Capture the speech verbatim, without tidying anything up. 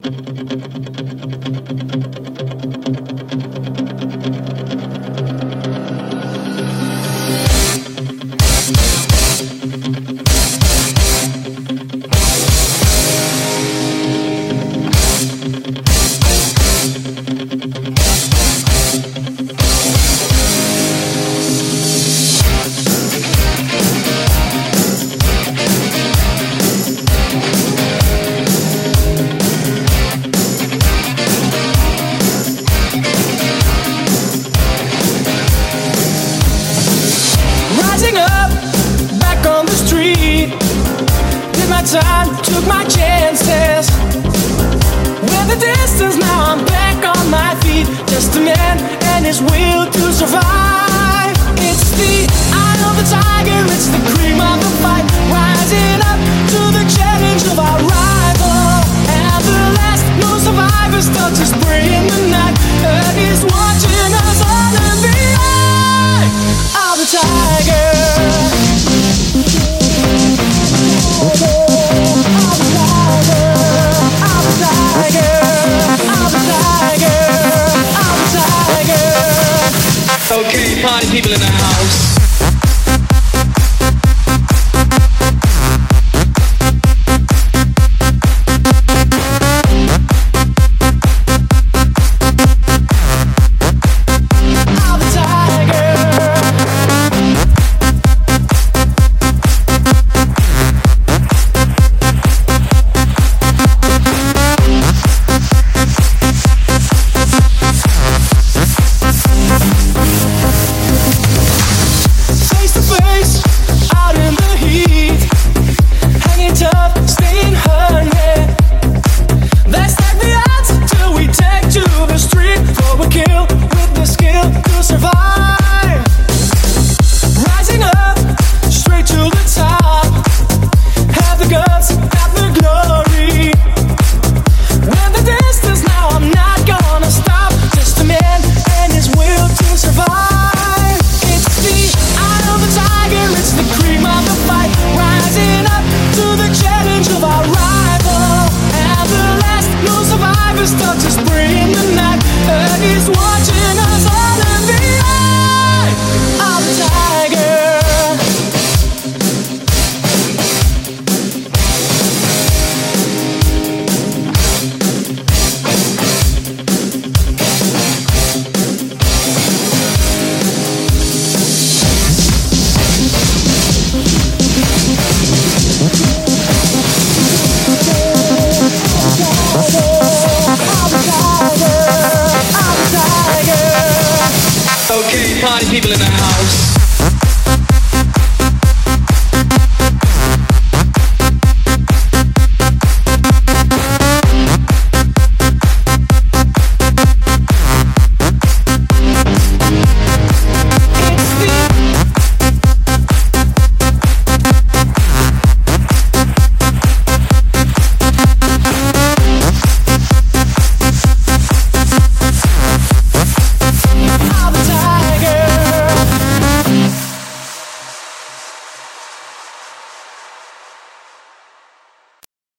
Time, took my chances. With the distance, now I'm back on my feet. Just a man and his will to survive. It's the eye of the tiger, it's the cream of the fight. Rising up to the challenge of our rival. At the last, no survivors, touch a spray in the night. Earth is watching us all in the eye of the tiger. Okay, party people in the house. Okay, party people in the house.